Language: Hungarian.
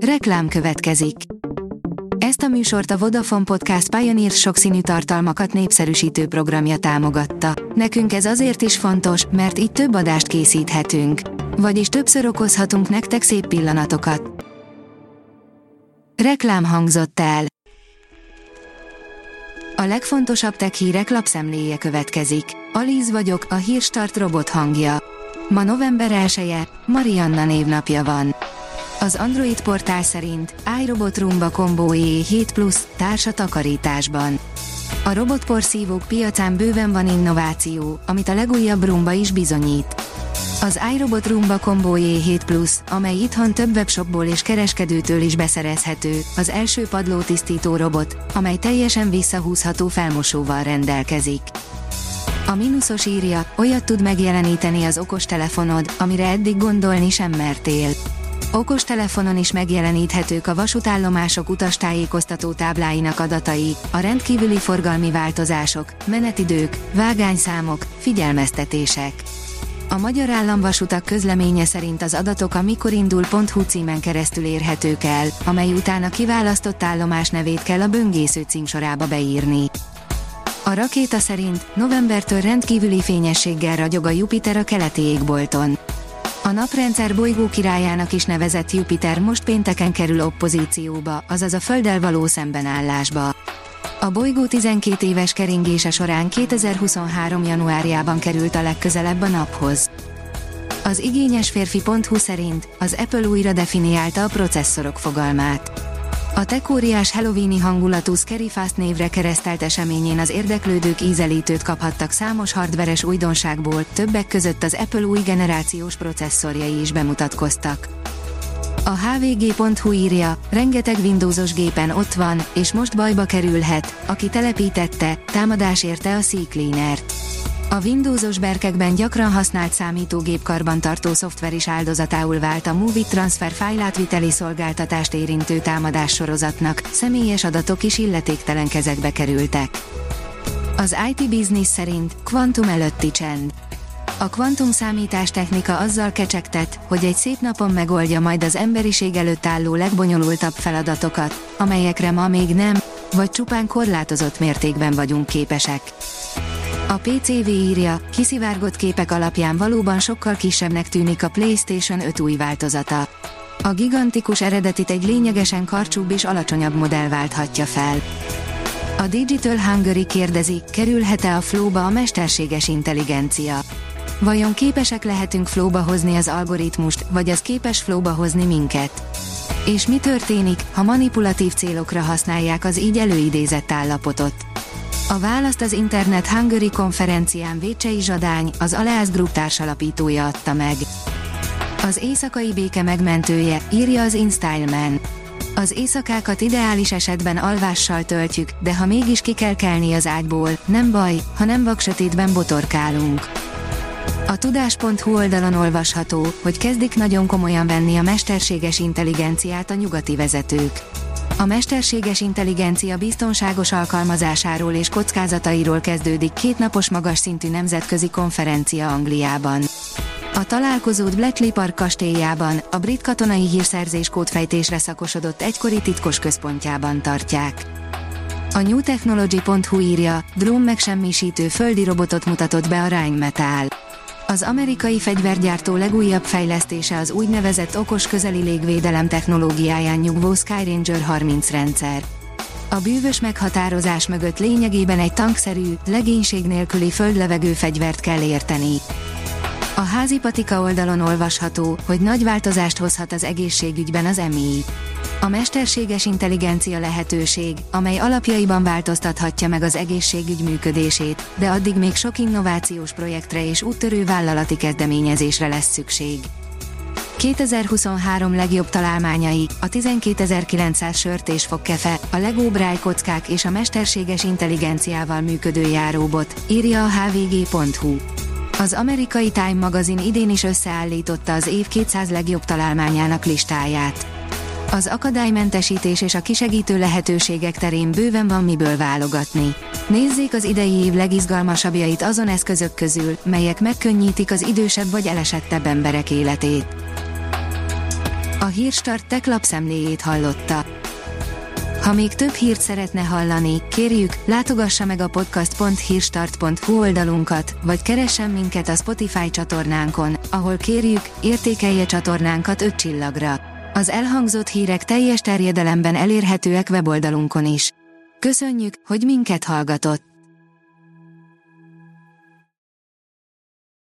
Reklám következik. Ezt a műsort a Vodafone Podcast Pioneer sokszínű tartalmakat népszerűsítő programja támogatta. Nekünk ez azért is fontos, mert így több adást készíthetünk. Vagyis többször okozhatunk nektek szép pillanatokat. Reklám hangzott el. A legfontosabb tech hírek lapszemléje következik. Alíz vagyok, a Hírstart robot hangja. Ma november 1-e, Marianna névnapja van. Az Android portál szerint iRobot Roomba Combo E7 Plus társa takarításban. A robotporszívók piacán bőven van innováció, amit a legújabb Roomba is bizonyít. Az iRobot Roomba Combo E7 Plus, amely itthon több webshopból és kereskedőtől is beszerezhető, az első padlótisztító robot, amely teljesen visszahúzható felmosóval rendelkezik. A Minusos írja, olyat tud megjeleníteni az okostelefonod, amire eddig gondolni sem mertél. Okostelefonon is megjeleníthetők a vasútállomások utastájékoztató tábláinak adatai, a rendkívüli forgalmi változások, menetidők, vágányszámok, figyelmeztetések. A Magyar Államvasutak közleménye szerint az adatok a mikorindul.hu címen keresztül érhetők el, amely után a kiválasztott állomás nevét kell a böngésző címsorába beírni. A rakéta szerint novembertől rendkívüli fényességgel ragyog a Jupiter a keleti égbolton. A naprendszer bolygó királyának is nevezett Jupiter most pénteken kerül oppozícióba, azaz a Földdel való szembenállásba. A bolygó 12 éves keringése során 2023. januárjában került a legközelebb a naphoz. Az igényesférfi.hu szerint az Apple újra definiálta a processzorok fogalmát. A tech-óriás halloweeni hangulatú Scary Fast névre keresztelt eseményén az érdeklődők ízelítőt kaphattak számos hardveres újdonságból, többek között az Apple új generációs processzorjai is bemutatkoztak. A hvg.hu írja, rengeteg Windowsos gépen ott van, és most bajba kerülhet, aki telepítette, támadás érte a CCleaner-t. A Windowsos berkekben gyakran használt számítógép karbantartó szoftver is áldozatául vált a Movie Transfer fájlátviteli szolgáltatást érintő támadás sorozatnak, személyes adatok is illetéktelen kezekbe kerültek. Az IT Business szerint kvantum előtti csend. A kvantum számítástechnika azzal kecsegtet, hogy egy szép napon megoldja majd az emberiség előtt álló legbonyolultabb feladatokat, amelyekre ma még nem, vagy csupán korlátozott mértékben vagyunk képesek. A PCV írja, kiszivárgott képek alapján valóban sokkal kisebbnek tűnik a PlayStation 5 új változata. A gigantikus eredetit egy lényegesen karcsúbb és alacsonyabb modell válthatja fel. A Digital Hungary kérdezi, kerülhet-e a flowba a mesterséges intelligencia? Vajon képesek lehetünk flowba hozni az algoritmust, vagy az képes flowba hozni minket? És mi történik, ha manipulatív célokra használják az így előidézett állapotot? A választ az Internet Hungary konferencián Vécsei Zsadány, az Aleas Group társalapítója adta meg. Az éjszakai béke megmentője, írja az InStyleman. Az éjszakákat ideális esetben alvással töltjük, de ha mégis ki kell kelni az ágyból, nem baj, ha nem vaksötétben botorkálunk. A tudás.hu oldalon olvasható, hogy kezdik nagyon komolyan venni a mesterséges intelligenciát a nyugati vezetők. A mesterséges intelligencia biztonságos alkalmazásáról és kockázatairól kezdődik 2 napos magas szintű nemzetközi konferencia Angliában. A találkozót Bletchley Park kastélyában, a brit katonai hírszerzés kódfejtésre szakosodott egykori titkos központjában tartják. A newtechnology.hu írja, drón megsemmisítő földi robotot mutatott be a Rheinmetall. Az amerikai fegyvergyártó legújabb fejlesztése az úgynevezett okos közeli légvédelem technológiáján nyugvó Skyranger 30 rendszer. A bűvös meghatározás mögött lényegében egy tankszerű, legénység nélküli földlevegő fegyvert kell érteni. A házi patika oldalon olvasható, hogy nagy változást hozhat az egészségügyben az MI. A mesterséges intelligencia lehetőség, amely alapjaiban változtathatja meg az egészségügy működését, de addig még sok innovációs projektre és úttörő vállalati kezdeményezésre lesz szükség. 2023 legjobb találmányai, a 12900 sört és fogkefe, a Lego Braille kockák és a mesterséges intelligenciával működő járóbot, írja a hvg.hu. Az amerikai Time magazin idén is összeállította az év 200 legjobb találmányának listáját. Az akadálymentesítés és a kisegítő lehetőségek terén bőven van miből válogatni. Nézzék az idei év legizgalmasabbjait azon eszközök közül, melyek megkönnyítik az idősebb vagy elesettebb emberek életét. A Hírstart Tech lapszemléjét hallotta. Ha még több hírt szeretne hallani, kérjük, látogassa meg a podcast.hírstart.hu oldalunkat, vagy keressen minket a Spotify csatornánkon, ahol kérjük, értékelje csatornánkat 5 csillagra. Az elhangzott hírek teljes terjedelemben elérhetőek weboldalunkon is. Köszönjük, hogy minket hallgatott!